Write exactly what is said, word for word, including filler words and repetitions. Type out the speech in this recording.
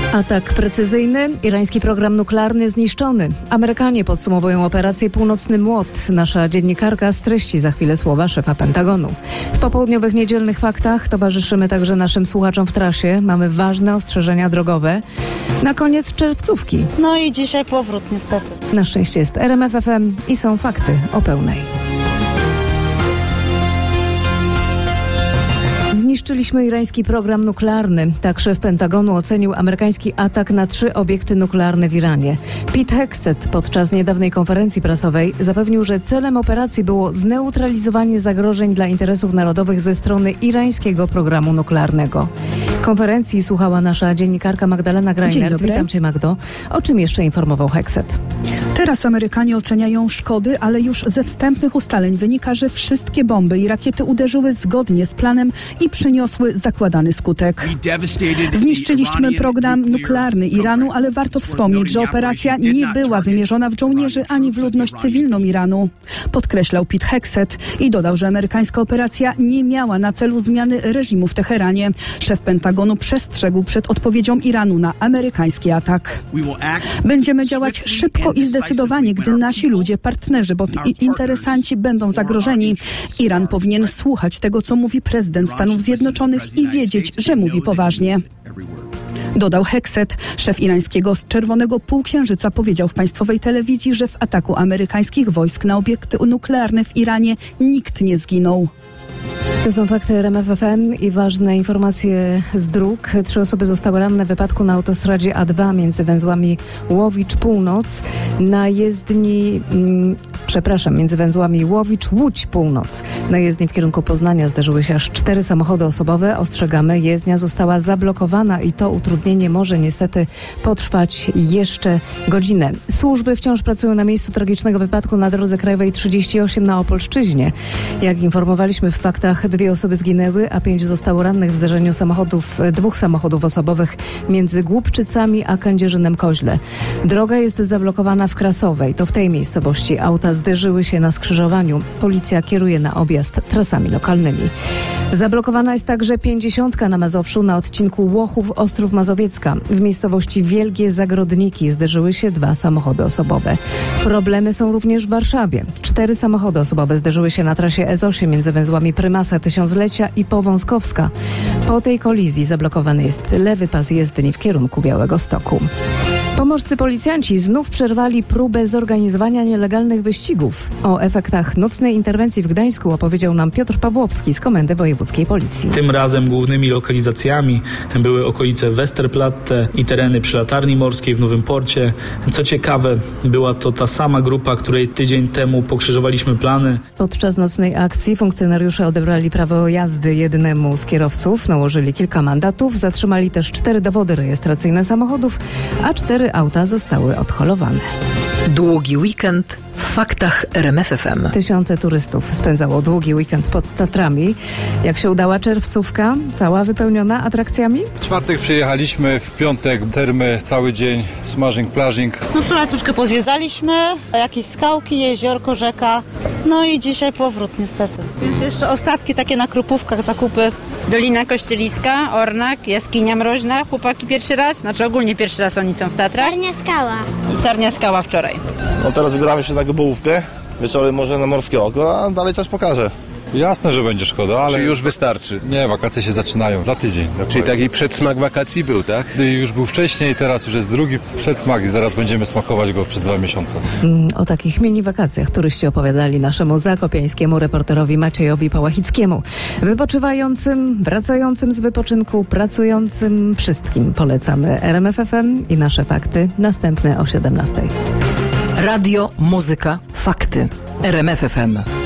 Atak precyzyjny, irański program nuklearny zniszczony. Amerykanie podsumowują operację Północny Młot. Nasza dziennikarka streści za chwilę słowa szefa Pentagonu. W popołudniowych niedzielnych faktach towarzyszymy także naszym słuchaczom w trasie. Mamy ważne ostrzeżenia drogowe. Na koniec czerwcówki. No i dzisiaj powrót niestety. Na szczęście jest R M F F M i są fakty o pełnej. Zniszczyliśmy irański program nuklearny. Tak szef Pentagonu ocenił amerykański atak na trzy obiekty nuklearne w Iranie. Pete Hegseth podczas niedawnej konferencji prasowej zapewnił, że celem operacji było zneutralizowanie zagrożeń dla interesów narodowych ze strony irańskiego programu nuklearnego. Konferencji słuchała nasza dziennikarka Magdalena Greiner. Witam Cię, Magdo. O czym jeszcze informował Hegseth? Teraz Amerykanie oceniają szkody, ale już ze wstępnych ustaleń wynika, że wszystkie bomby i rakiety uderzyły zgodnie z planem i przyniosły zakładany skutek. Zniszczyliśmy program nuklearny Iranu, ale warto wspomnieć, że operacja nie była wymierzona w żołnierzy ani w ludność cywilną Iranu. Podkreślał Pete Hegseth i dodał, że amerykańska operacja nie miała na celu zmiany reżimu w Teheranie. Szef Pentagonu przestrzegł przed odpowiedzią Iranu na amerykański atak. Będziemy działać szybko i zdecydowanie, gdy nasi ludzie, partnerzy, bo interesanci będą zagrożeni. Iran powinien słuchać tego, co mówi prezydent Stanów Zjednoczonych i wiedzieć, że mówi poważnie. Dodał Hegseth. Szef irańskiego Czerwonego Półksiężyca powiedział w państwowej telewizji, że w ataku amerykańskich wojsk na obiekty nuklearne w Iranie nikt nie zginął. To są fakty R M F F M i ważne informacje z dróg. Trzy osoby zostały ranne w wypadku na autostradzie A dwa między węzłami Łowicz Północ na jezdni, mm, przepraszam, między węzłami Łowicz Łódź Północ. Na jezdni w kierunku Poznania zdarzyły się aż cztery samochody osobowe. Ostrzegamy, jezdnia została zablokowana i to utrudnienie może niestety potrwać jeszcze godzinę. Służby wciąż pracują na miejscu tragicznego wypadku na drodze krajowej trzydzieści osiem na Opolszczyźnie. Jak informowaliśmy w faktach, dwie osoby zginęły, a pięć zostało rannych w zdarzeniu samochodów, dwóch samochodów osobowych między Głubczycami a Kędzierzynem-Koźle. Droga jest zablokowana w Krasowej. To w tej miejscowości auta zderzyły się na skrzyżowaniu. Policja kieruje na objazd trasami lokalnymi. Zablokowana jest także pięćdziesiątka na Mazowszu na odcinku Łochów-Ostrów Mazowiecka. W miejscowości Wielgie Zagrodniki zderzyły się dwa samochody osobowe. Problemy są również w Warszawie. Cztery samochody osobowe zderzyły się na trasie S osiem między węzłami Prymasa Tysiąclecia i Powązkowska. Po tej kolizji zablokowany jest lewy pas jezdni w kierunku Białegostoku. Pomorscy policjanci znów przerwali próbę zorganizowania nielegalnych wyścigów. O efektach nocnej interwencji w Gdańsku opowiedział nam Piotr Pawłowski z Komendy Wojewódzkiej Policji. Tym razem głównymi lokalizacjami były okolice Westerplatte i tereny przy Latarni Morskiej w Nowym Porcie. Co ciekawe, była to ta sama grupa, której tydzień temu pokrzyżowaliśmy plany. Podczas nocnej akcji funkcjonariusze odebrali prawo jazdy jednemu z kierowców, nałożyli kilka mandatów, zatrzymali też cztery dowody rejestracyjne samochodów, a cztery auta zostały odholowane. Długi weekend w faktach R M F F M. Tysiące turystów spędzało długi weekend pod Tatrami. Jak się udała czerwcówka? Cała wypełniona atrakcjami? W czwartek przyjechaliśmy, w piątek termy, cały dzień smażing, plażing. No wczoraj troszkę pozwiedzaliśmy, jakieś skałki, jeziorko, rzeka. No i dzisiaj powrót niestety. Więc jeszcze ostatki takie na Krupówkach, zakupy. Dolina Kościeliska, Ornak, Jaskinia Mroźna. Chłopaki pierwszy raz, znaczy ogólnie pierwszy raz oni są w Tatrach. Sarnia Skała. I Sarnia Skała wczoraj. No teraz wybieramy się na Gobołówkę, wieczorem może na Morskie Oko, a dalej coś pokażę. Jasne, że będzie szkoda, ale... Czy już wystarczy? Nie, wakacje się zaczynają za tydzień. Czyli taki przedsmak wakacji był, tak? Już był wcześniej, teraz już jest drugi przedsmak i zaraz będziemy smakować go przez dwa miesiące. Mm, o takich mini wakacjach turyści opowiadali naszemu zakopiańskiemu reporterowi Maciejowi Pałachickiemu. Wypoczywającym, wracającym z wypoczynku, pracującym, wszystkim polecamy R M F F M i nasze fakty. Następne o siedemnastej. Radio, muzyka, fakty. R M F F M.